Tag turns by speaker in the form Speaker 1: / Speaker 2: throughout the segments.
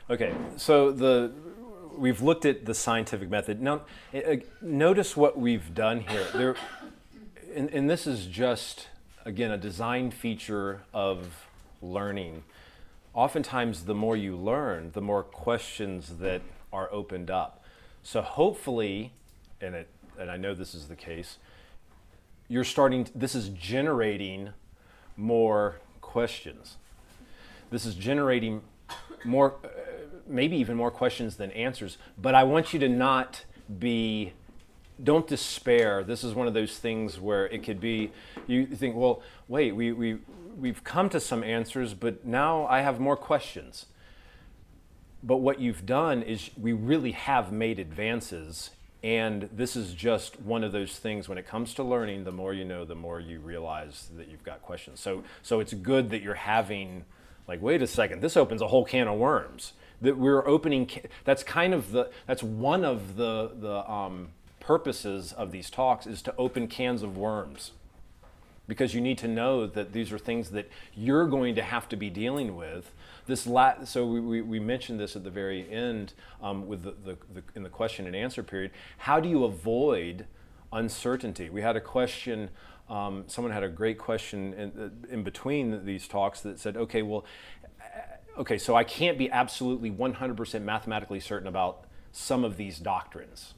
Speaker 1: Okay, we've looked at the scientific method. Now, notice what we've done here. And this is just, again, a design feature of learning. Oftentimes, the more you learn, the more questions that are opened up. So hopefully, and I know this is the case, this is generating more questions. This is generating more, maybe even more questions than answers. But I want you to don't despair. This is one of those things where it could be, you think, well, wait, we've come to some answers, but now I have more questions. But what you've done is we really have made advances. And this is just one of those things when it comes to learning, the more you know, the more you realize that you've got questions. So it's good that you're having, like, wait a second, this opens a whole can of worms. That we're opening, that's one of the purposes of these talks, is to open cans of worms. Because you need to know that these are things that you're going to have to be dealing with. So we mentioned this at the very end with in the question and answer period. How do you avoid uncertainty? We had a question. Someone had a great question in between these talks that said, okay, so I can't be absolutely 100% mathematically certain about some of these doctrines.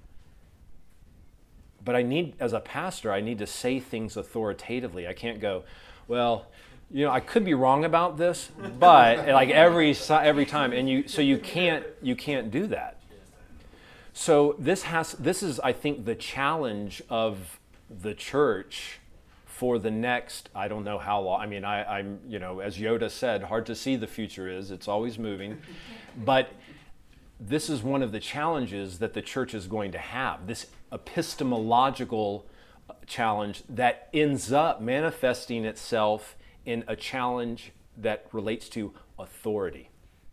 Speaker 1: But as a pastor, I need to say things authoritatively. I can't go, well, I could be wrong about this, but like every time, and you can't do that. So this is, I think, the challenge of the church for the next, I don't know how long. I mean, I'm as Yoda said, hard to see the future is. It's always moving, but this is one of the challenges that the church is going to have. This epistemological challenge that ends up manifesting itself in a challenge that relates to authority.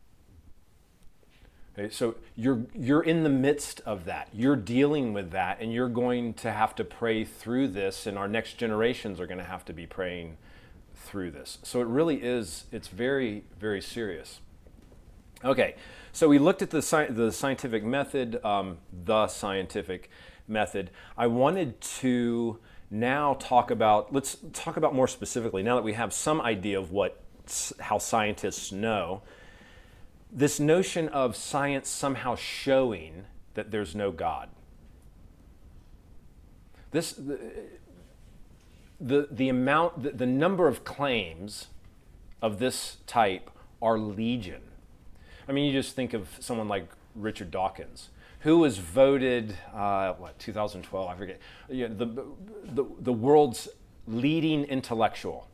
Speaker 1: Okay, so you're in the midst of that. You're dealing with that, and you're going to have to pray through this, and our next generations are going to have to be praying through this. So it really is, it's very, very serious. Okay, so we looked at the scientific method, I wanted to now let's talk about more specifically, now that we have some idea of how scientists know, this notion of science somehow showing that there's no God. The number of claims of this type are legion. I mean, you just think of someone like Richard Dawkins, who was voted, 2012, I forget, the world's leading intellectual.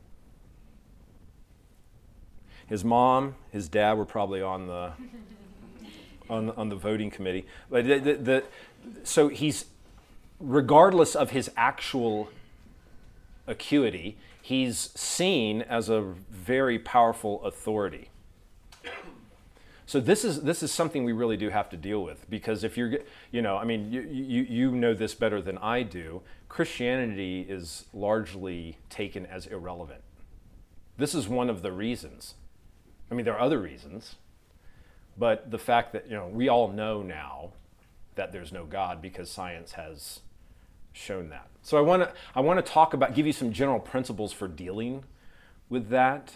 Speaker 1: His mom, his dad were probably on the voting committee. But so he's, regardless of his actual acuity, he's seen as a very powerful authority. So this is something we really do have to deal with, because if you know this better than I do, Christianity is largely taken as irrelevant. This is one of the reasons. I mean, there are other reasons, but the fact that, we all know now that there's no God because science has shown that. So I want to give you some general principles for dealing with that.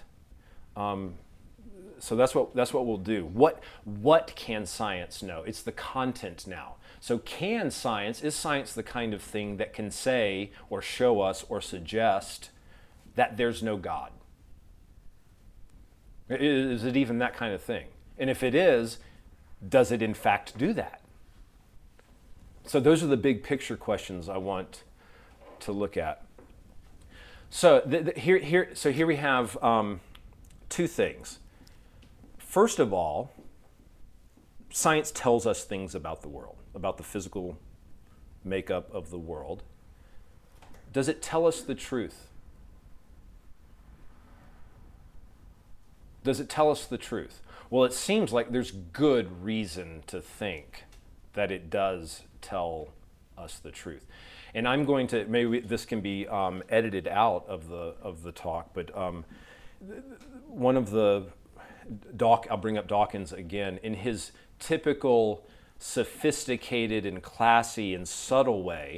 Speaker 1: So that's what we'll do. What can science know? It's the content now. So is science the kind of thing that can say or show us or suggest that there's no God? Is it even that kind of thing? And if it is, does it in fact do that? So those are the big picture questions I want to look at. So here we have two things. First of all, science tells us things about the world, about the physical makeup of the world. Does it tell us the truth? Does it tell us the truth? Well, it seems like there's good reason to think that it does tell us the truth. And I'm going to, maybe this can be edited out of the talk, but one of the, I'll bring up Dawkins again, in his typical sophisticated and classy and subtle way,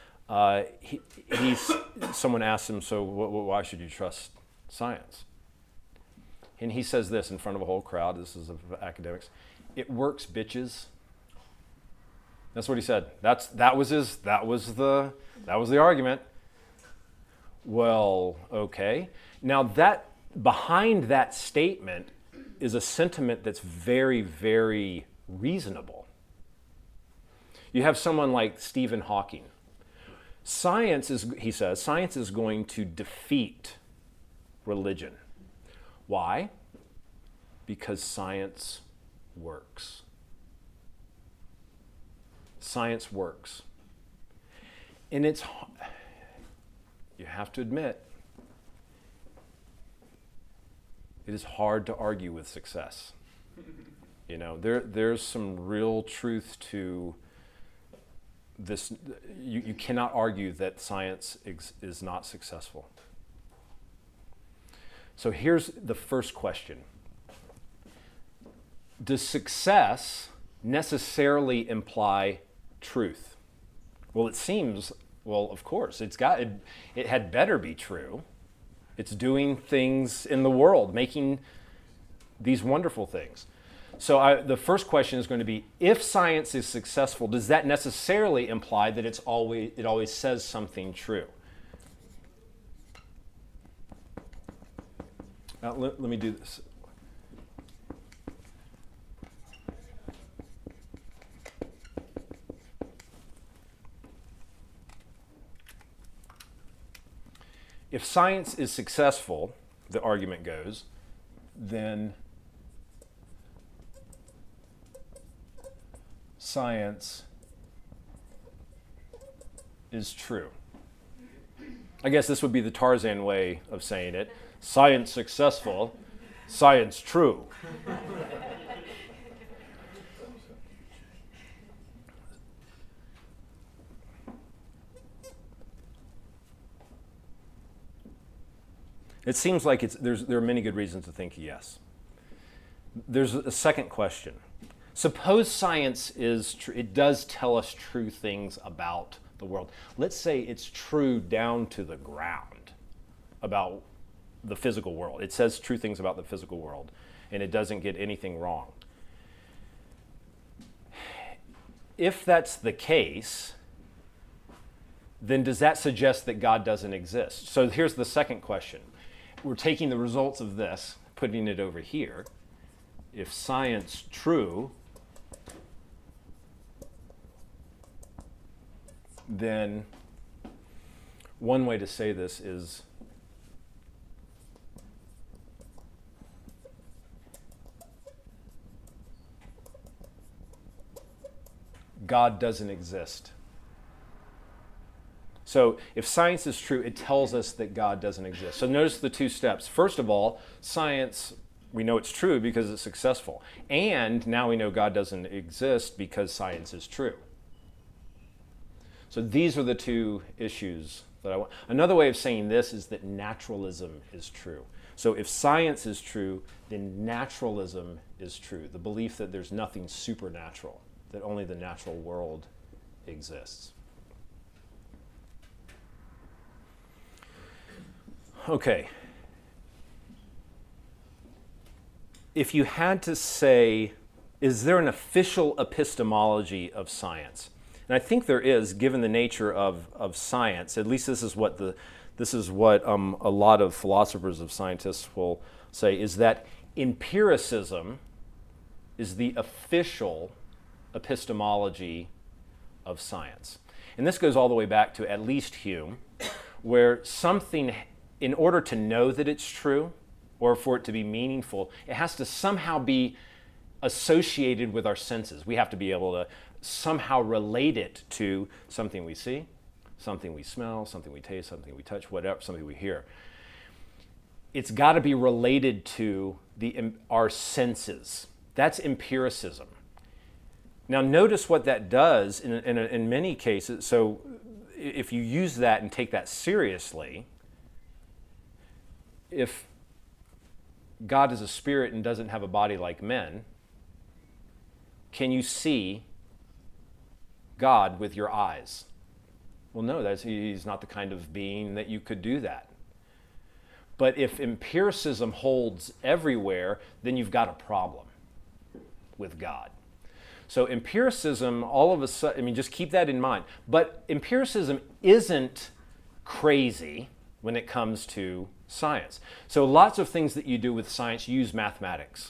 Speaker 1: someone asks him, so why should you trust science? And he says this in front of a whole crowd, this is of academics, it works, bitches. That's what he said. That was the argument. Well, okay. Now that behind that statement is a sentiment that's very, very reasonable. You have someone like Stephen Hawking. He says, science is going to defeat religion. Why? Because science works. Science works. And you have to admit, it is hard to argue with success. You know, there's some real truth to this. You cannot argue that science is not successful. So here's the first question. Does success necessarily imply truth? Well, it seems, well, of course, it had better be true. It's doing things in the world, making these wonderful things. So the first question is going to be, if science is successful, does that necessarily imply that it always says something true? Now, let me do this. If science is successful, the argument goes, then science is true. I guess this would be the Tarzan way of saying it. Science successful, science true. It seems like there are many good reasons to think yes. There's a second question. Suppose science is true, it does tell us true things about the world. Let's say it's true down to the ground about the physical world. It says true things about the physical world, and it doesn't get anything wrong. If that's the case, then does that suggest that God doesn't exist? So here's the second question. We're taking the results of this, putting it over here. If science true, then one way to say this is God doesn't exist. So if science is true, it tells us that God doesn't exist. So notice the two steps. First of all, science, we know it's true because it's successful. And now we know God doesn't exist because science is true. So these are the two issues that I want. Another way of saying this is that naturalism is true. So if science is true, then naturalism is true. The belief that there's nothing supernatural, that only the natural world exists. Okay. If you had to say, is there an official epistemology of science? And I think there is, given the nature of science. At least this is what a lot of philosophers of scientists will say, is that empiricism is the official epistemology of science. And this goes all the way back to at least Hume, where something, in order to know that it's true, or for it to be meaningful, it has to somehow be associated with our senses. We have to be able to somehow relate it to something we see, something we smell, something we taste, something we touch, whatever, something we hear. It's got to be related to our senses. That's empiricism. Now notice what that does in many cases. So if you use that and take that seriously, if God is a spirit and doesn't have a body like men, can you see God with your eyes? Well, no, he's not the kind of being that you could do that. But if empiricism holds everywhere, then you've got a problem with God. So empiricism, all of a sudden, I mean, just keep that in mind. But empiricism isn't crazy when it comes to science. So lots of things that you do with science use mathematics.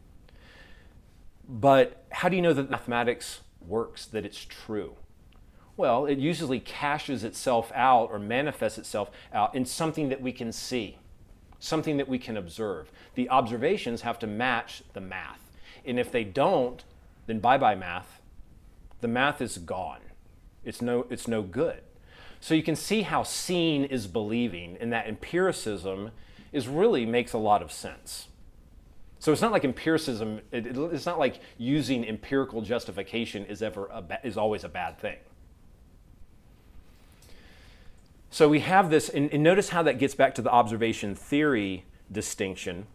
Speaker 1: But how do you know that mathematics works, that it's true? Well, it usually caches itself out or manifests itself out in something that we can see, something that we can observe. The observations have to match the math. And if they don't, then bye-bye math. The math is gone. It's no good. So you can see how seeing is believing, and that empiricism really makes a lot of sense. So it's not like empiricism, it's not like using empirical justification is always a bad thing. So we have this, and notice how that gets back to the observation theory distinction.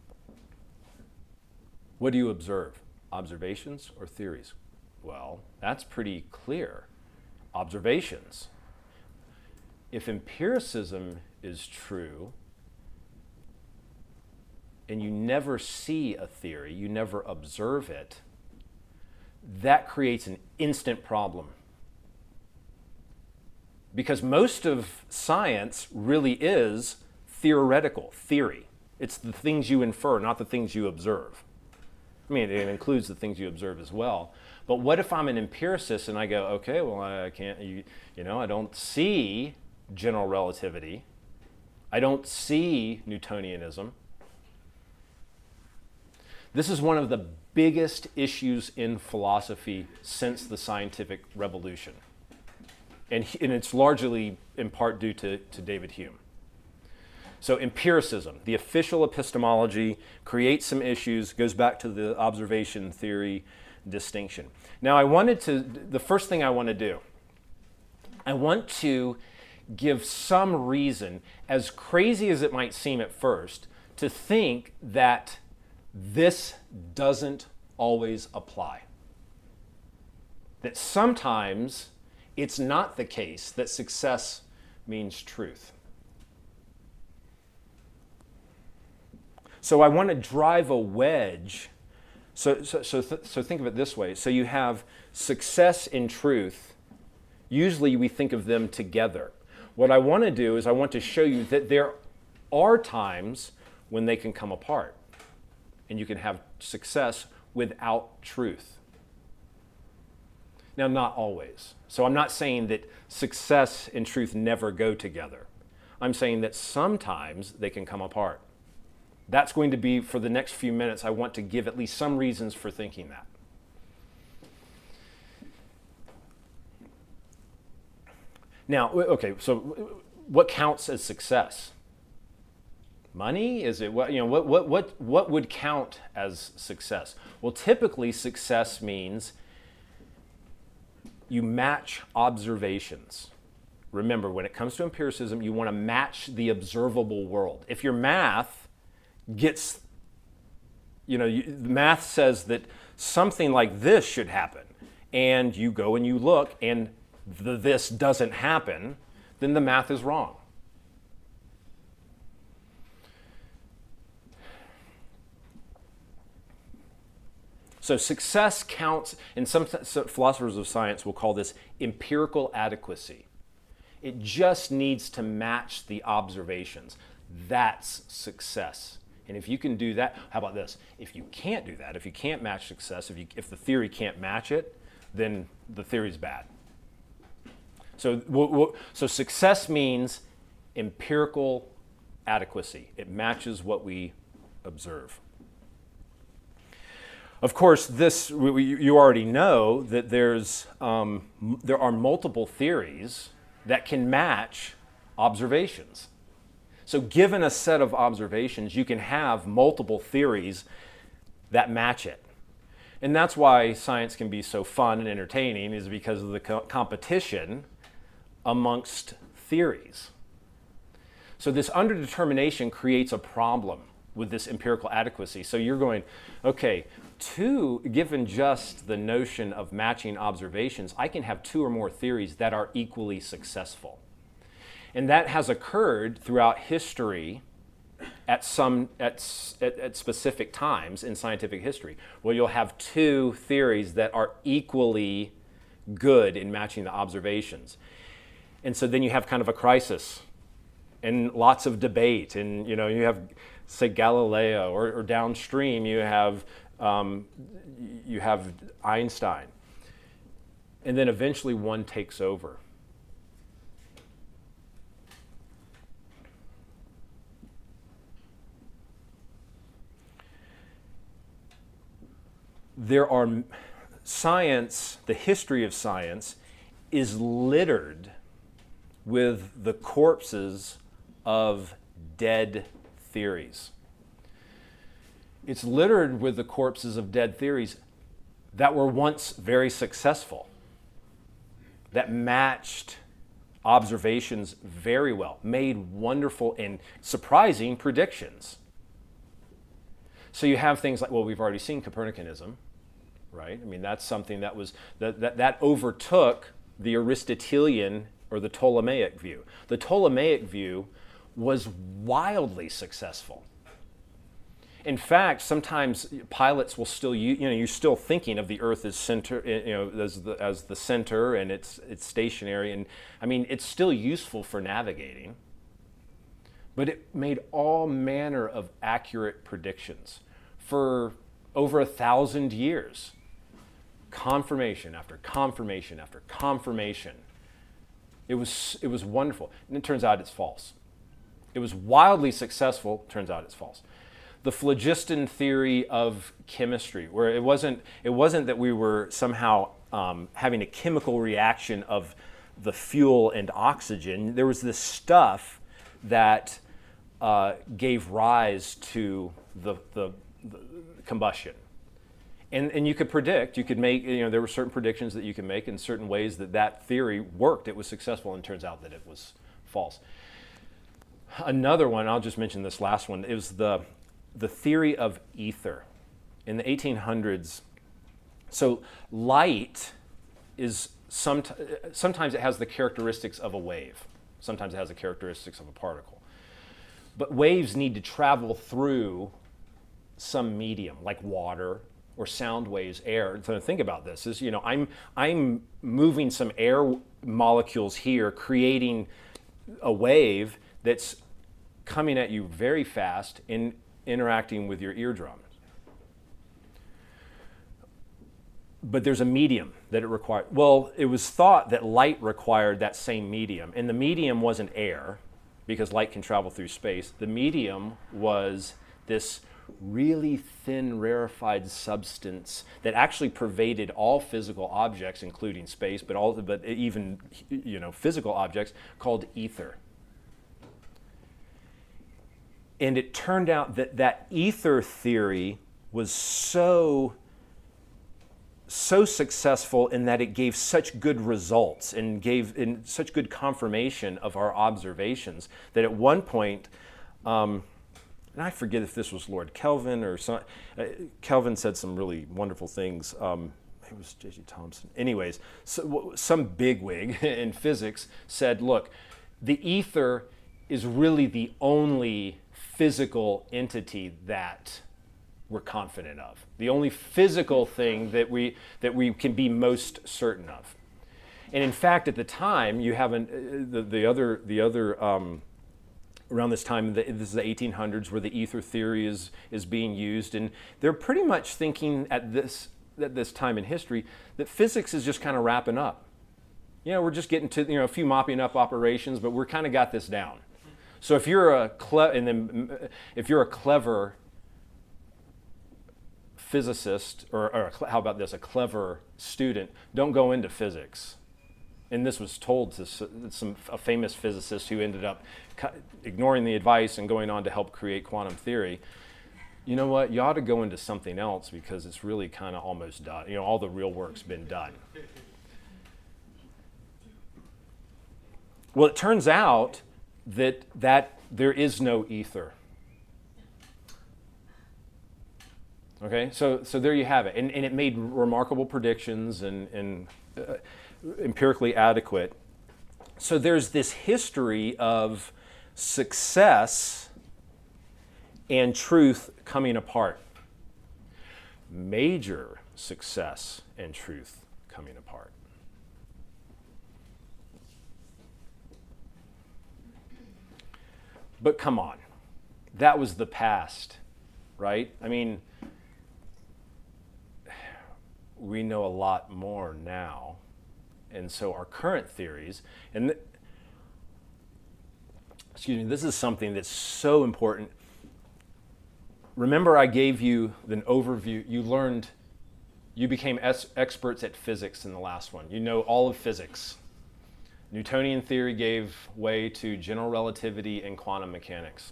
Speaker 1: What do you observe? Observations or theories? Well, that's pretty clear. Observations. If empiricism is true, and you never see a theory, you never observe it, that creates an instant problem. Because most of science really is theoretical, theory. It's the things you infer, not the things you observe. I mean, it includes the things you observe as well. But what if I'm an empiricist and I go, okay, well, I can't, I don't see general relativity. I don't see Newtonianism. This is one of the biggest issues in philosophy since the scientific revolution. And it's largely in part due to David Hume. So empiricism, the official epistemology, creates some issues, goes back to the observation theory distinction. Now the first thing I want to do, I want to give some reason, as crazy as it might seem at first, to think that this doesn't always apply. That sometimes it's not the case that success means truth. So I want to drive a wedge. So think of it this way. So you have success and truth. Usually we think of them together. What I want to do is I want to show you that there are times when they can come apart. And you can have success without truth. Now, not always. So I'm not saying that success and truth never go together. I'm saying that sometimes they can come apart. That's going to be, for the next few minutes, I want to give at least some reasons for thinking that. Now, okay, so what counts as success? Money? Is it what would count as success? Well, typically success means you match observations. Remember, when it comes to empiricism, you want to match the observable world. If your math gets, math says that something like this should happen, and you go and you look and this doesn't happen, then the math is wrong. So success counts, and some philosophers of science will call this empirical adequacy. It just needs to match the observations. That's success. And if you can do that, how about this? If you can't do that, if you can't match success, if the theory can't match it, then the theory's bad. So success means empirical adequacy. It matches what we observe. Of course, you already know that there are multiple theories that can match observations. So given a set of observations, you can have multiple theories that match it. And that's why science can be so fun and entertaining, is because of the competition amongst theories. So this underdetermination creates a problem with this empirical adequacy. So you're going, okay, given just the notion of matching observations, I can have two or more theories that are equally successful. And that has occurred throughout history at specific times in scientific history, where you'll have two theories that are equally good in matching the observations. And so then you have kind of a crisis and lots of debate. And you have, say, Galileo, or downstream you have Einstein. And then eventually one takes over. Science, the history of science, is littered with the corpses of dead theories. It's littered with the corpses of dead theories that were once very successful, that matched observations very well, made wonderful and surprising predictions. So you have things like, well, we've already seen Copernicanism, right? I mean, that's something that was that overtook the Aristotelian or the Ptolemaic view. The Ptolemaic view was wildly successful. In fact, sometimes pilots will still use, you're still thinking of the Earth as center, as the center, and it's stationary, and I mean, it's still useful for navigating. But it made all manner of accurate predictions for over 1,000 years. Confirmation after confirmation after confirmation. It was wonderful. And it turns out it's false. It was wildly successful. Turns out it's false. The phlogiston theory of chemistry, where it wasn't that we were somehow having a chemical reaction of the fuel and oxygen. There was this stuff that gave rise to the combustion. And you could predict, you could make, there were certain predictions that you could make in certain ways that theory worked. It was successful, and it turns out that it was false. Another one, I'll just mention this last one, is the theory of ether. In the 1800s, so light is, sometimes it has the characteristics of a wave. Sometimes it has the characteristics of a particle. But waves need to travel through some medium, like water, or sound waves, air. So think about this, is, I'm moving some air molecules here, creating a wave that's coming at you very fast and interacting with your eardrum. But there's a medium that it required. Well, it was thought that light required that same medium, and the medium wasn't air, because light can travel through space. The medium was this really thin, rarefied substance that actually pervaded all physical objects, including space, but even physical objects, called ether. And it turned out that ether theory was so successful in that it gave such good results and gave in such good confirmation of our observations that at one point, and I forget if this was Lord Kelvin or some, Kelvin said some really wonderful things. It was J.G. Thomson. Anyways, so, some bigwig in physics said, look, the ether is really the only physical entity that we're confident of. The only physical thing that we can be most certain of. And in fact, at the time, you have around this time, this is the 1800s, where the ether theory is being used, and they're pretty much thinking at this time in history that physics is just kind of wrapping up. We're just getting to a few mopping up operations, but we're kind of got this down. So if you're a clever physicist, or how about this, a clever student, don't go into physics. And this was told to a famous physicist who ended up ignoring the advice and going on to help create quantum theory. You know what? You ought to go into something else, because it's really kind of almost done. All the real work's been done. Well, it turns out that there is no ether. Okay, so there you have it. And it made remarkable predictions and empirically adequate. So there's this history of success and truth coming apart. Major success and truth coming apart. But come on, that was the past, right? I mean, we know a lot more now. And so our current theories, and this is something that's so important. Remember I gave you an overview. You became experts at physics in the last one. You know all of physics. Newtonian theory gave way to general relativity and quantum mechanics.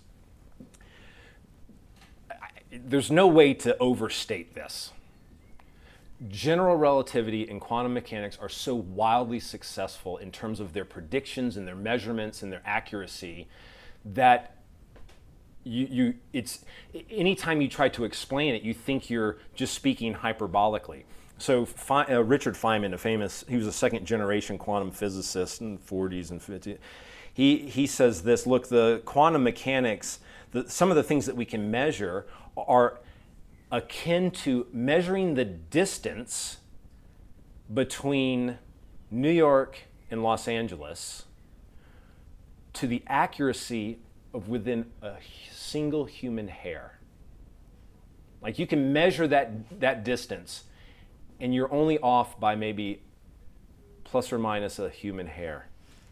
Speaker 1: There's no way to overstate this. General relativity and quantum mechanics are so wildly successful in terms of their predictions and their measurements and their accuracy that it's anytime you try to explain it, you think you're just speaking hyperbolically. So Richard Feynman, he was a second generation quantum physicist in the 40s and 50s. He says this, look, the quantum mechanics, some of the things that we can measure are akin to measuring the distance between New York and Los Angeles to the accuracy of within a single human hair. Like you can measure that distance and you're only off by maybe plus or minus a human hair.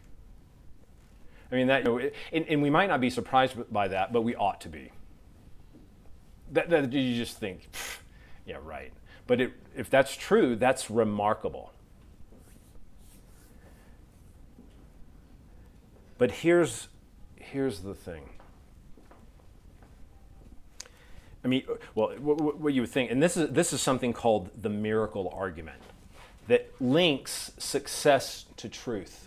Speaker 1: I mean, and we might not be surprised by that, but we ought to be. That you just think, yeah, right. But if that's true, that's remarkable. But here's the thing. I mean, well, what you would think, and this is something called the miracle argument that links success to truth.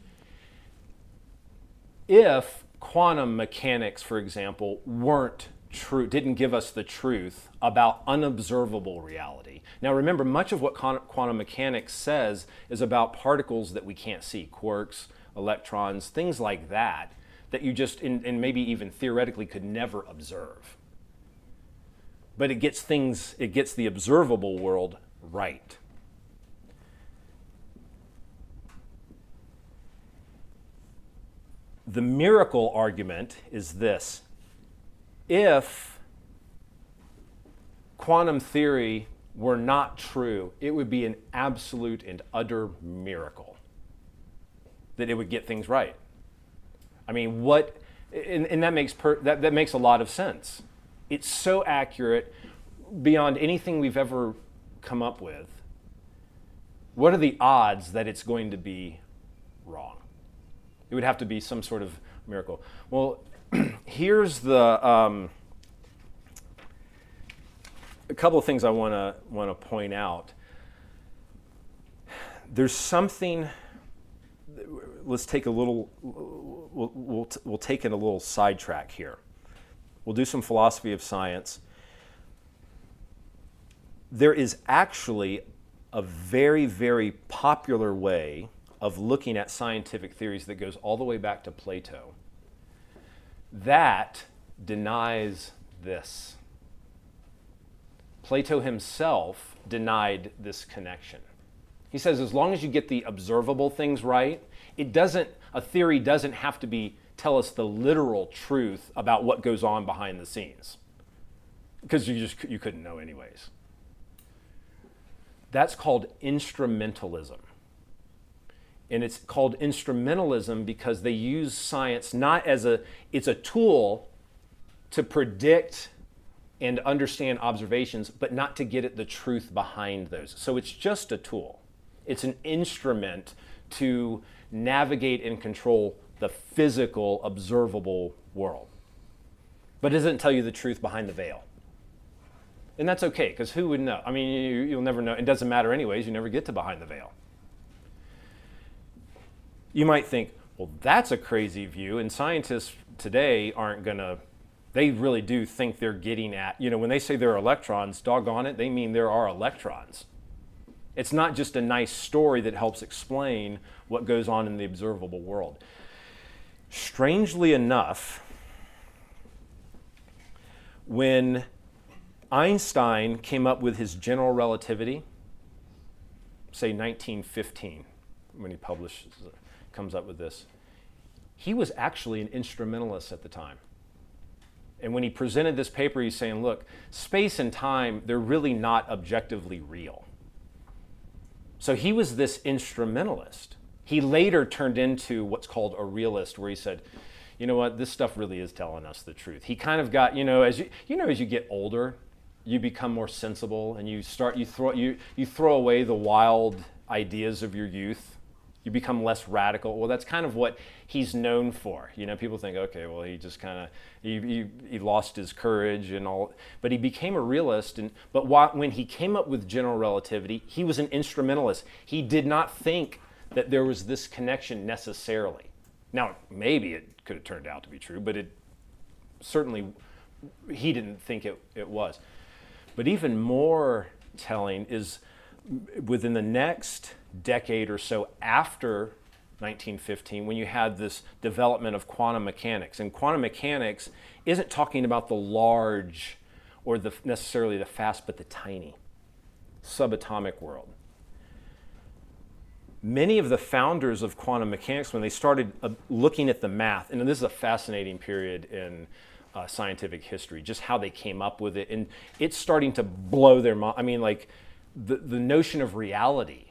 Speaker 1: If quantum mechanics, for example, weren't true, didn't give us the truth about unobservable reality. Now remember, much of what quantum mechanics says is about particles that we can't see, quarks, electrons, things like that you just, and maybe even theoretically could never observe. But it gets the observable world right. The miracle argument is this. If quantum theory were not true, it would be an absolute and utter miracle that it would get things right. I mean, and that makes a lot of sense. It's so accurate beyond anything we've ever come up with. What are the odds that it's going to be wrong? It would have to be some sort of miracle. Well, here's a couple of things I want to point out. There's something. Let's take a little. We'll take in a little sidetrack here. We'll do some philosophy of science. There is actually a very, very popular way of looking at scientific theories that goes all the way back to Plato that denies this. Plato himself denied this connection. He says as long as you get the observable things right, a theory doesn't have to tell us the literal truth about what goes on behind the scenes, because you couldn't know anyways. That's called instrumentalism. And it's called instrumentalism because they use science not as it's a tool to predict and understand observations, but not to get at the truth behind those. So it's just a tool. It's an instrument to navigate and control the physical, observable world. But it doesn't tell you the truth behind the veil. And that's okay, because who would know? I mean, you'll never know. It doesn't matter anyways. You never get to behind the veil. You might think, well, that's a crazy view, and scientists today aren't going to They really do think they're getting at, when they say there are electrons, doggone it, they mean there are electrons. It's not just a nice story that helps explain what goes on in the observable world. Strangely enough, when Einstein came up with his general relativity, say 1915, when he comes up with this, he was actually an instrumentalist at the time. And when he presented this paper, he's saying, look, space and time, they're really not objectively real. So he was this instrumentalist. He later turned into what's called a realist, where he said, you know what, this stuff really is telling us the truth. He kind of got, as you get older, you become more sensible, and you throw away the wild ideas of your youth. You become less radical. Well, that's kind of what he's known for. People think, okay, well, he just kind of, he lost his courage and all, but he became a realist. But when he came up with general relativity, he was an instrumentalist. He did not think that there was this connection necessarily. Now, maybe it could have turned out to be true, but he didn't think it was. But even more telling is within the next decade or so after 1915, when you had this development of quantum mechanics. And quantum mechanics isn't talking about the large or necessarily the fast, but the tiny, subatomic world. Many of the founders of quantum mechanics, when they started looking at the math, and this is a fascinating period in scientific history, just how they came up with it, and it's starting to blow their mind. I mean, like, the notion of reality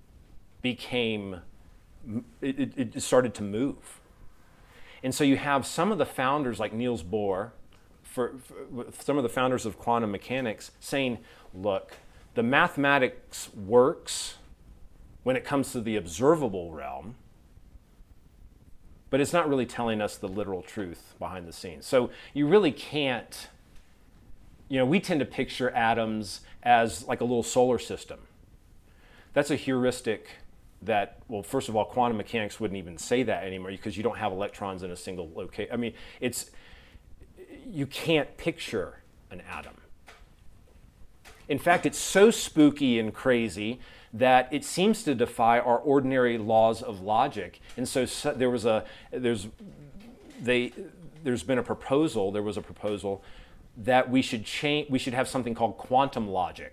Speaker 1: it started to move. And so you have some of the founders like Niels Bohr, some of the founders of quantum mechanics saying, look, the mathematics works when it comes to the observable realm, but it's not really telling us the literal truth behind the scenes. So you really can't, we tend to picture atoms as like a little solar system. That's a heuristic that, well, first of all, quantum mechanics wouldn't even say that anymore because you don't have electrons in a single location. I mean, you can't picture an atom. In fact, it's so spooky and crazy that it seems to defy our ordinary laws of logic. And so there's been a proposal, that we should have something called quantum logic,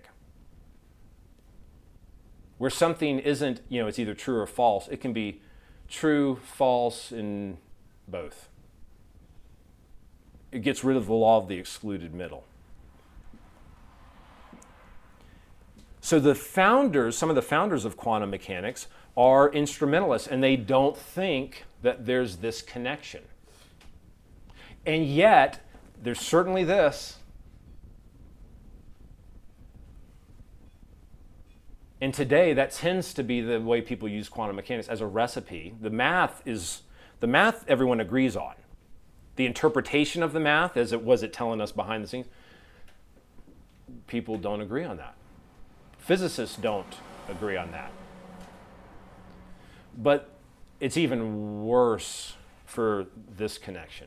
Speaker 1: where something isn't, it's either true or false. It can be true, false, and both. It gets rid of the law of the excluded middle. So some of the founders of quantum mechanics are instrumentalists, and they don't think that there's this connection. And yet, there's certainly this. And today, that tends to be the way people use quantum mechanics as a recipe. The math everyone agrees on. The interpretation of the math, as it was telling us behind the scenes, people don't agree on that. Physicists don't agree on that. But it's even worse for this connection.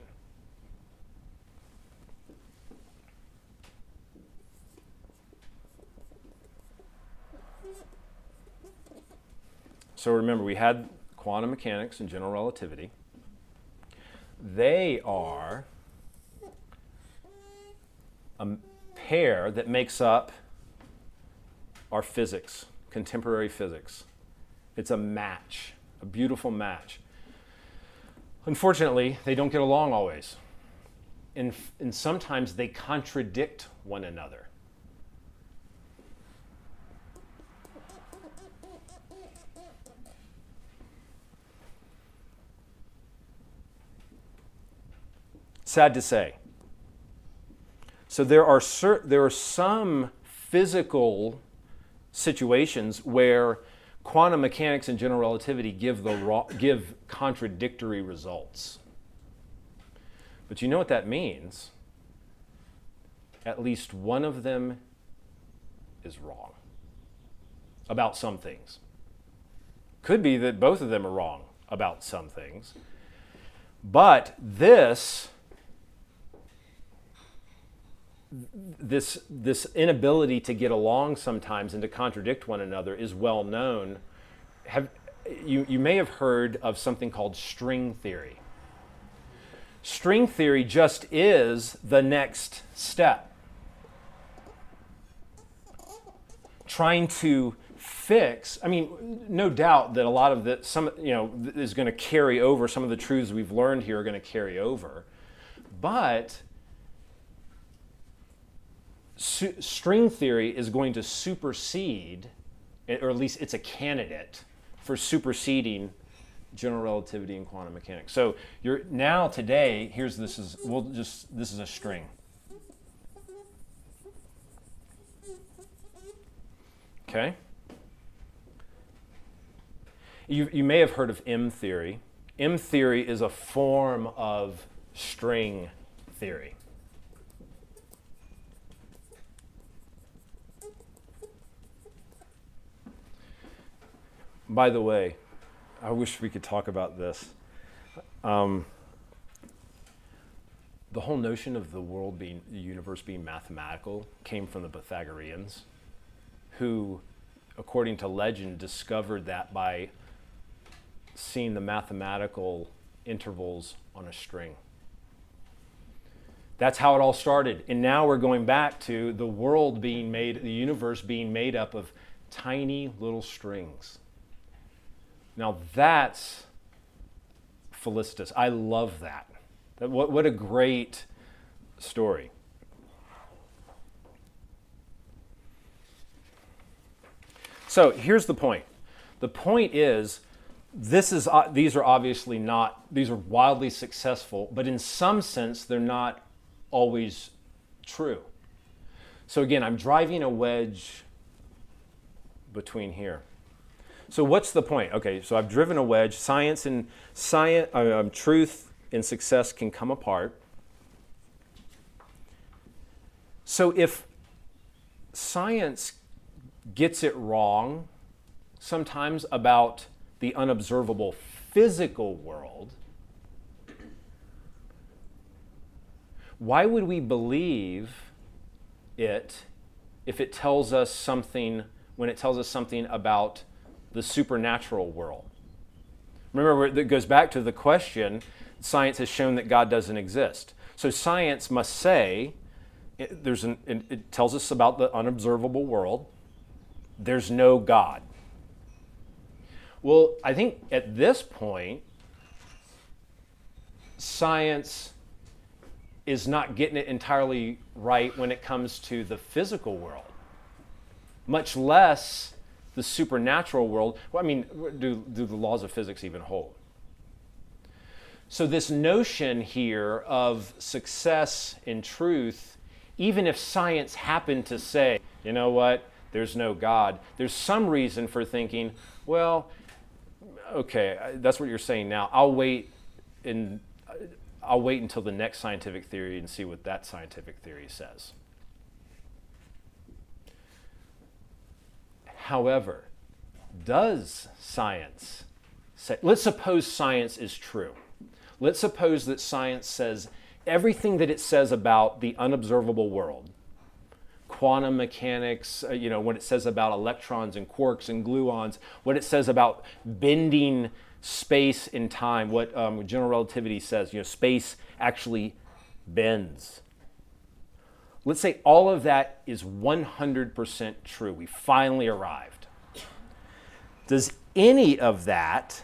Speaker 1: So remember, we had quantum mechanics and general relativity. They are a pair that makes up our physics, contemporary physics. It's a match, a beautiful match. Unfortunately, they don't get along always. And sometimes they contradict one another. Sad to say. So there are some physical situations where quantum mechanics and general relativity give contradictory results. But you know what that means? At least one of them is wrong about some things. Could be that both of them are wrong about some things. But this this inability to get along sometimes and to contradict one another is well known. You may have heard of something called string theory. String theory just is the next step. Trying to fix, I mean, no doubt that a lot of is going to carry over. Some of the truths we've learned here are going to carry over. But string theory is going to supersede, or at least it's a candidate for superseding general relativity and quantum mechanics. So today, this is a string. Okay? You may have heard of M theory. M theory is a form of string theory. By the way, I wish we could talk about this. The whole notion of the universe being mathematical came from the Pythagoreans, who, according to legend, discovered that by seeing the mathematical intervals on a string. That's how it all started. And now we're going back to the world being made, the universe being made up of tiny little strings. Now that's felicitous. I love that. What a great story. So here's the point. The point is, these are obviously not, these are wildly successful, but in some sense, they're not always true. So again, I'm driving a wedge between here. So what's the point? Okay, so I've driven a wedge. Truth and success can come apart. So if science gets it wrong sometimes about the unobservable physical world, why would we believe it if it tells us something, when it tells us something about the supernatural world? Remember, it goes back to the question, science has shown that God doesn't exist. So science must say, it tells us about the unobservable world, there's no God. Well, I think at this point, science is not getting it entirely right when it comes to the physical world, much less the supernatural world. Well, I mean, do the laws of physics even hold? So this notion here of success in truth, even if science happened to say, you know what, there's no God, there's some reason for thinking, well, okay, that's what you're saying now. I'll wait until the next scientific theory and see what that scientific theory says. However, does science say, let's suppose science is true. Let's suppose that science says everything that it says about the unobservable world, quantum mechanics, what it says about electrons and quarks and gluons, what it says about bending space and time, what general relativity says, space actually bends. Let's say all of that is 100% true. We finally arrived. Does any of that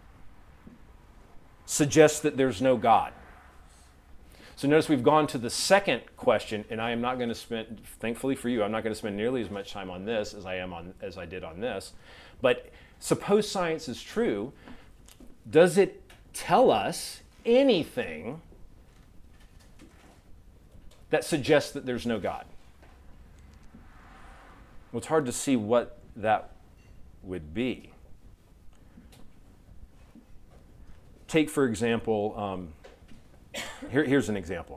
Speaker 1: suggest that there's no God? So notice we've gone to the second question, and I am not going to spend, thankfully for you, I'm not going to spend nearly as much time on this as I did on this. But suppose science is true, does it tell us anything that suggests that there's no God? Well, it's hard to see what that would be. Take, for example, here's an example.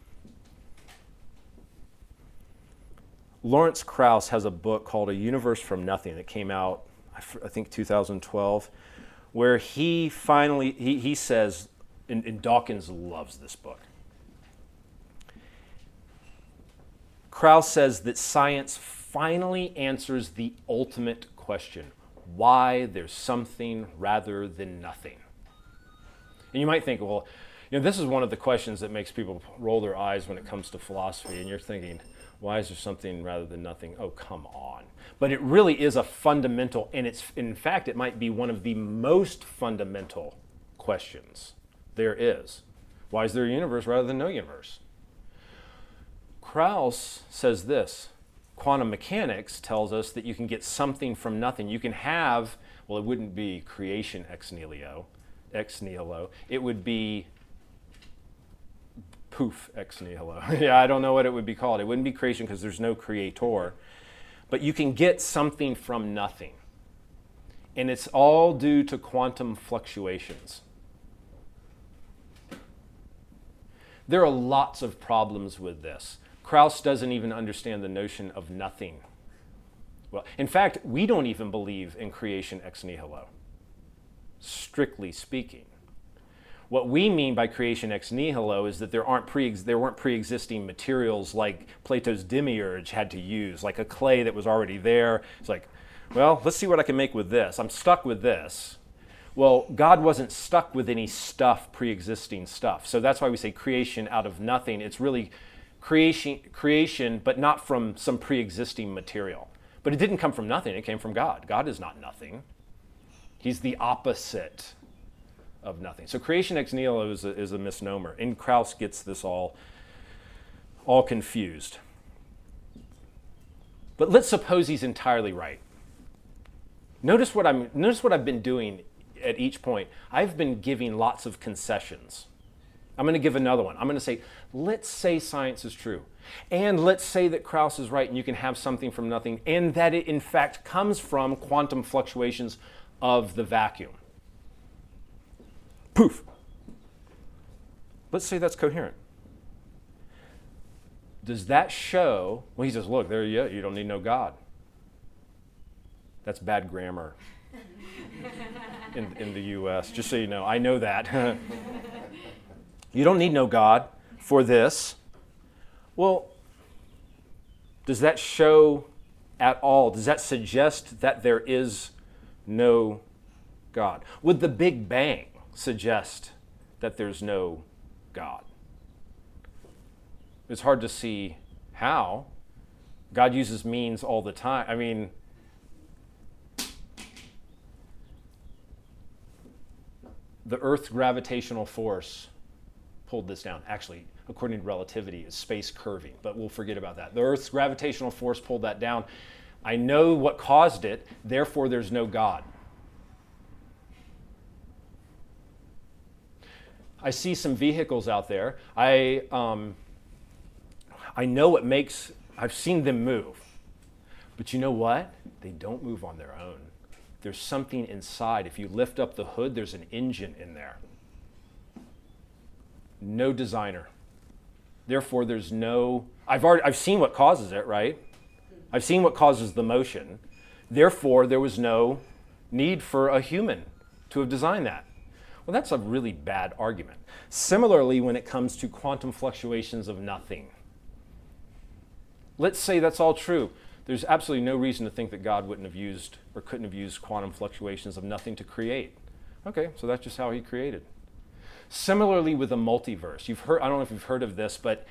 Speaker 1: Lawrence Krauss has a book called A Universe from Nothing that came out, I think, 2012, where he says, and Dawkins loves this book, Krauss says that science finally answers the ultimate question: why there's something rather than nothing. And you might think, well, this is one of the questions that makes people roll their eyes when it comes to philosophy, and you're thinking, why is there something rather than nothing? Oh, come on. But it really is a fundamental, and in fact, it might be one of the most fundamental questions there is. Why is there a universe rather than no universe? Krauss says this: quantum mechanics tells us that you can get something from nothing. You can have, well, it wouldn't be creation ex nihilo. It would be poof ex nihilo. Yeah, I don't know what it would be called. It wouldn't be creation because there's no creator. But you can get something from nothing. And it's all due to quantum fluctuations. There are lots of problems with this. Krauss doesn't even understand the notion of nothing. Well, in fact, we don't even believe in creation ex nihilo, strictly speaking. What we mean by creation ex nihilo is that there weren't pre-existing materials like Plato's demiurge had to use, like a clay that was already there. It's like, well, let's see what I can make with this. I'm stuck with this. Well, God wasn't stuck with any stuff, pre-existing stuff. So that's why we say creation out of nothing. It's really creation, but not from some pre-existing material. But it didn't come from nothing. It came from God. God is not nothing. He's the opposite of nothing. So creation ex nihilo is a misnomer. And Krauss gets this all confused. But let's suppose he's entirely right. Notice what I've been doing at each point. I've been giving lots of concessions. I'm going to give another one. I'm going to say, let's say science is true. And let's say that Krauss is right and you can have something from nothing, and that it in fact comes from quantum fluctuations of the vacuum. Poof. Let's say that's coherent. Does that show, well, he says, look, there you go, you don't need no God. That's bad grammar in the US, just so you know. I know that. You don't need no God for this. Well, does that show at all, does that suggest that there is no God? Would the Big Bang suggest that there's no God? It's hard to see how. God uses means all the time. I mean, the Earth's gravitational force pulled this down. Actually, according to relativity, is space curving, but we'll forget about that. The Earth's gravitational force pulled that down. I know what caused it, therefore there's no God. I see some vehicles out there. I know what makes, I've seen them move. But you know what? They don't move on their own. There's something inside. If you lift up the hood, there's an engine in there. No designer. Therefore, there's no, I've seen what causes it, right? I've seen what causes the motion. Therefore, there was no need for a human to have designed that. Well, that's a really bad argument. Similarly, when it comes to quantum fluctuations of nothing. Let's say that's all true. There's absolutely no reason to think that God wouldn't have used or couldn't have used quantum fluctuations of nothing to create. Okay, so that's just how he created. Similarly with the multiverse. You've heard, I don't know if you've heard of this, but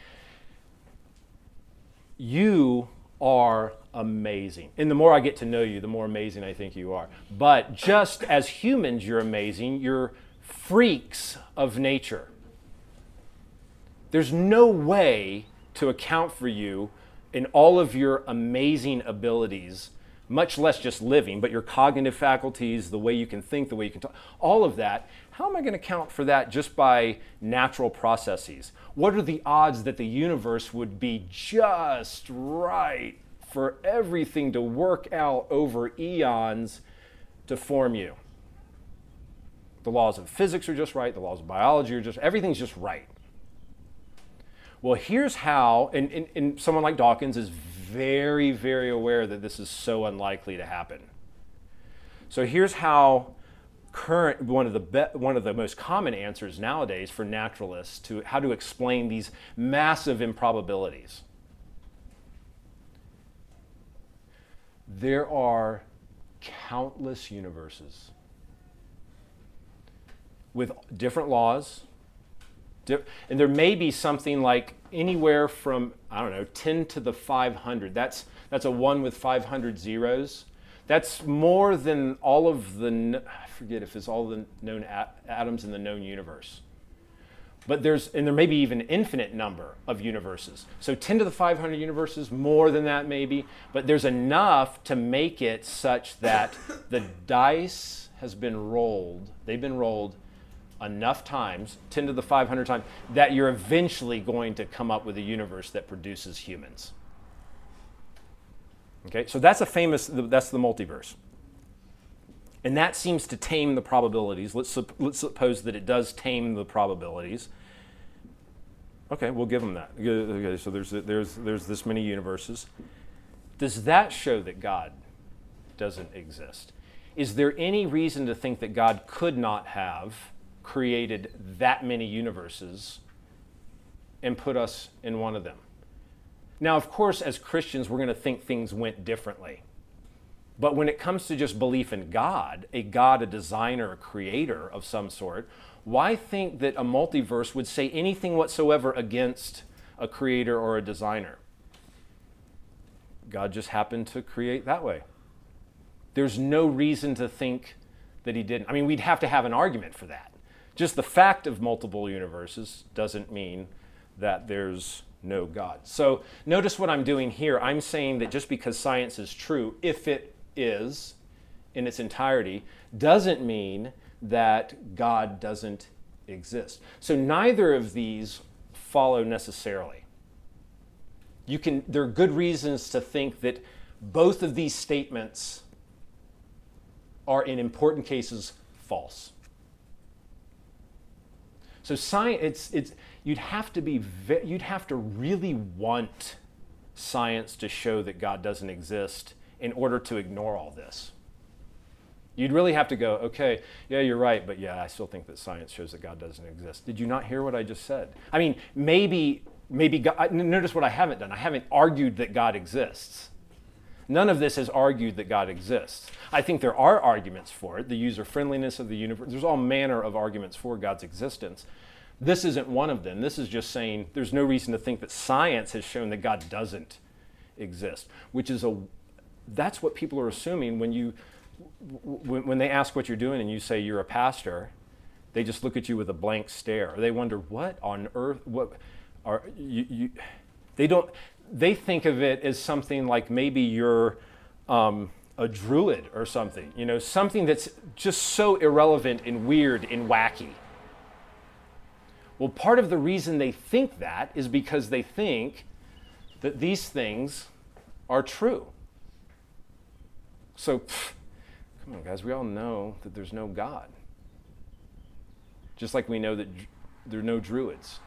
Speaker 1: you are amazing. And the more I get to know you, the more amazing I think you are. But just as humans, you're amazing. You're freaks of nature. There's no way to account for you in all of your amazing abilities, much less just living, but your cognitive faculties, the way you can think, the way you can talk, all of that. How am I going to account for that just by natural processes? What are the odds that the universe would be just right for everything to work out over eons to form you? The laws of physics are just right, the laws of biology are just, everything's just right. Well, here's how, and someone like Dawkins is very, very aware that this is so unlikely to happen. So here's how one of the most common answers nowadays for naturalists to how to explain these massive improbabilities. There are countless universes with different laws. And there may be something like anywhere from, I don't know, 10 to the 500. That's a 1 with 500 zeros. That's more than all of the, I forget if it's all the known atoms in the known universe. But there may be even an infinite number of universes. So 10 to the 500 universes, more than that maybe. But there's enough to make it such that the dice has been rolled. They've been rolled enough times, 10 to the 500 times, that you're eventually going to come up with a universe that produces humans. Okay, so that's the multiverse. And that seems to tame the probabilities. Let's suppose that it does tame the probabilities. Okay, we'll give them that. Okay, so there's this many universes. Does that show that God doesn't exist? Is there any reason to think that God could not have created that many universes and put us in one of them? Now, of course, as Christians, we're going to think things went differently. But when it comes to just belief in God, a designer, a creator of some sort, why think that a multiverse would say anything whatsoever against a creator or a designer? God just happened to create that way. There's no reason to think that he didn't. I mean, we'd have to have an argument for that. Just the fact of multiple universes doesn't mean that there's no God. So notice what I'm doing here. I'm saying that just because science is true, if it is in its entirety, doesn't mean that God doesn't exist. So neither of these follow necessarily. There are good reasons to think that both of these statements are in important cases false. So science, you'd have to really want science to show that God doesn't exist in order to ignore all this. You'd really have to go, okay, yeah, you're right, but yeah, I still think that science shows that God doesn't exist. Did you not hear what I just said? I mean, maybe God, notice what I haven't done. I haven't argued that God exists. None of this has argued that God exists. I think there are arguments for it, the user-friendliness of the universe. There's all manner of arguments for God's existence. This isn't one of them. This is just saying there's no reason to think that science has shown that God doesn't exist, that's what people are assuming when they ask what you're doing and you say you're a pastor. They just look at you with a blank stare. They wonder, what on earth, what are you they think of it as something like maybe you're a druid or something, something that's just so irrelevant and weird and wacky. Well, part of the reason they think that is because they think that these things are true. So, come on, guys, we all know that there's no God. Just like we know that there are no druids.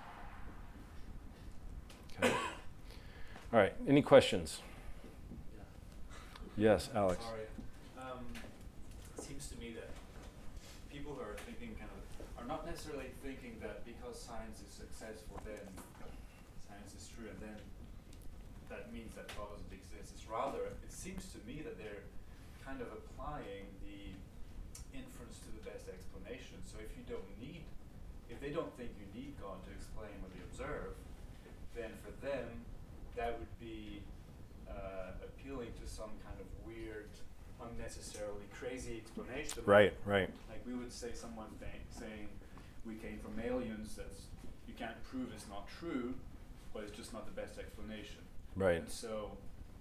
Speaker 1: Okay. All right, any questions?
Speaker 2: Yeah.
Speaker 1: Yes, Alex.
Speaker 2: Sorry. It seems to me that people who are thinking are not necessarily thinking that because science is successful, then science is true, and then that means that God doesn't exist. It's rather, it seems to me that they're kind of applying the inference to the best explanation. So if they don't think you need God to explain what you observe, then for them that would be appealing to some kind of weird, unnecessarily crazy explanation.
Speaker 1: Right.
Speaker 2: Like we would say saying we came from aliens, you can't prove it's not true, but it's just not the best explanation.
Speaker 1: Right.
Speaker 2: And so,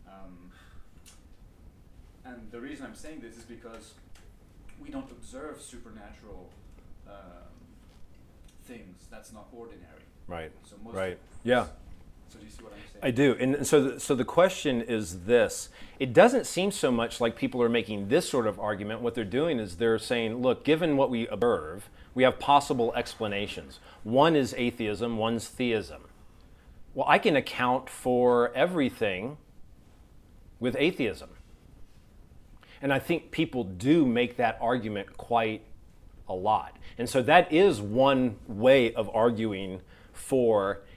Speaker 2: and the reason I'm saying this is because we don't observe supernatural things. That's not ordinary.
Speaker 1: Right.
Speaker 2: So most
Speaker 1: right. Yeah.
Speaker 2: So do you see what I'm saying?
Speaker 1: I do. And so the question is this. It doesn't seem so much like people are making this sort of argument. What they're doing is they're saying, look, given what we observe, we have possible explanations. One is atheism, one's theism. Well, I can account for everything with atheism. And I think people do make that argument quite a lot. And so that is one way of arguing for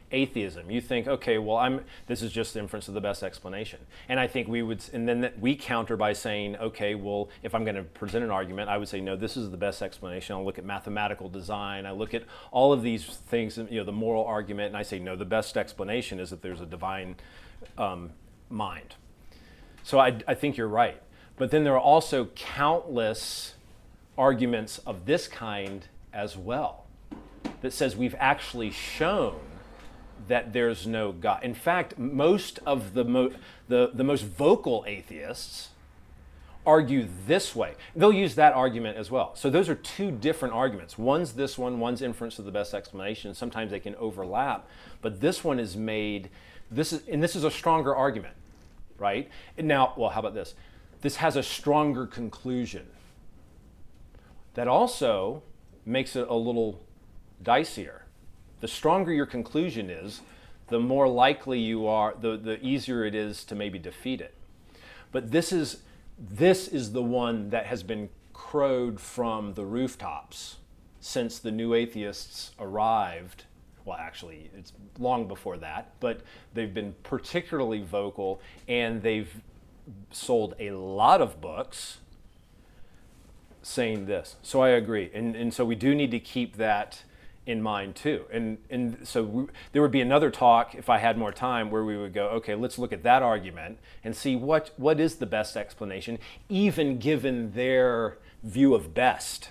Speaker 1: atheism. You think, okay, well, this is just the inference of the best explanation. And I think and then we counter by saying, okay, well, if I'm going to present an argument, I would say, no, this is the best explanation. I'll look at mathematical design. I look at all of these things, the moral argument, and I say, no, the best explanation is that there's a divine mind. So I think you're right. But then there are also countless arguments of this kind as well that says we've actually shown that there's no God. In fact, most of the most vocal atheists argue this way. They'll use that argument as well. So those are two different arguments. One's this one, one's inference of the best explanation. Sometimes they can overlap, but this one is made, this is a stronger argument, right? And now, well, how about this? This has a stronger conclusion. That also makes it a little dicier. The stronger your conclusion is, the more likely you are, the easier it is to maybe defeat it. But this is the one that has been crowed from the rooftops since the new atheists arrived. Well, actually, it's long before that, but they've been particularly vocal, and they've sold a lot of books saying this. So I agree. And so we do need to keep that in mind too. And so there would be another talk, if I had more time, where we would go, okay, let's look at that argument and see what is the best explanation, even given their view of best.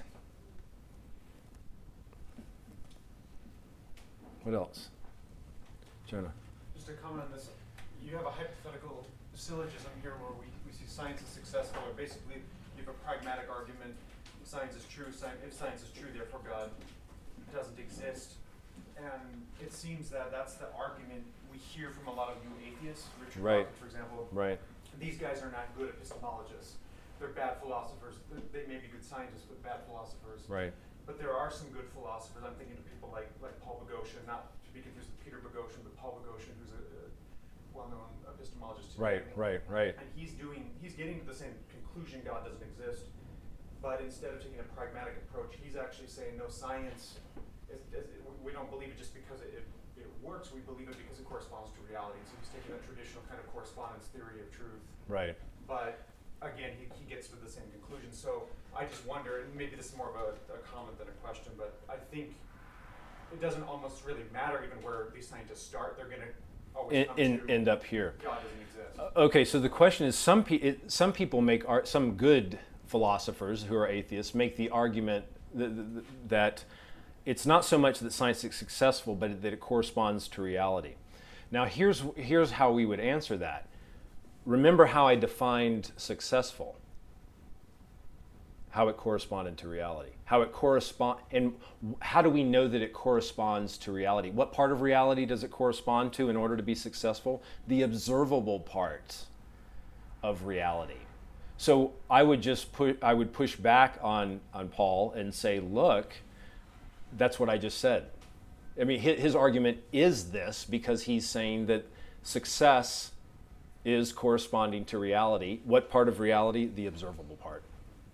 Speaker 1: What else? Jonah.
Speaker 3: Just to comment on this, you have a hypothetical syllogism here where we see science is successful, or basically you have a pragmatic argument, science is true, if science is true, therefore God doesn't exist. And it seems that that's the argument we hear from a lot of new atheists, Richard
Speaker 1: Right.
Speaker 3: Dawkins, for example.
Speaker 1: Right.
Speaker 3: These guys are not good epistemologists. They're bad philosophers. They may be good scientists, but bad philosophers.
Speaker 1: Right.
Speaker 3: But there are some good philosophers. I'm thinking of people like Paul Boghossian, not to be confused with Peter Boghossian, but Paul Boghossian, who's a well-known epistemologist today.
Speaker 1: Right.
Speaker 3: And he's getting to the same conclusion, God doesn't exist. But instead of taking a pragmatic approach, he's actually saying, no, science, we don't believe it just because it works, we believe it because it corresponds to reality. So he's taking a traditional kind of correspondence theory of truth.
Speaker 1: Right.
Speaker 3: But again, he gets to the same conclusion. So I just wonder, and maybe this is more of a comment than a question, but I think it doesn't almost really matter even where these scientists start. They're going to always
Speaker 1: end up here.
Speaker 3: God doesn't exist.
Speaker 1: Okay, so the question is, some people make some good philosophers who are atheists make the argument that it's not so much that science is successful, but that it corresponds to reality. Now, here's how we would answer that. Remember how I defined successful, how it corresponded to reality, and how do we know that it corresponds to reality? What part of reality does it correspond to in order to be successful? The observable part of reality. So I would push back on Paul and say, look, that's what I just said. I mean, his argument is this because he's saying that success is corresponding to reality. What part of reality? The observable part.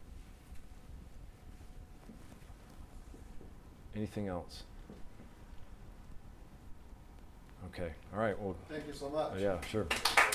Speaker 1: Anything else? Okay. All right. Well,
Speaker 4: thank you so much.
Speaker 1: yeah, sure.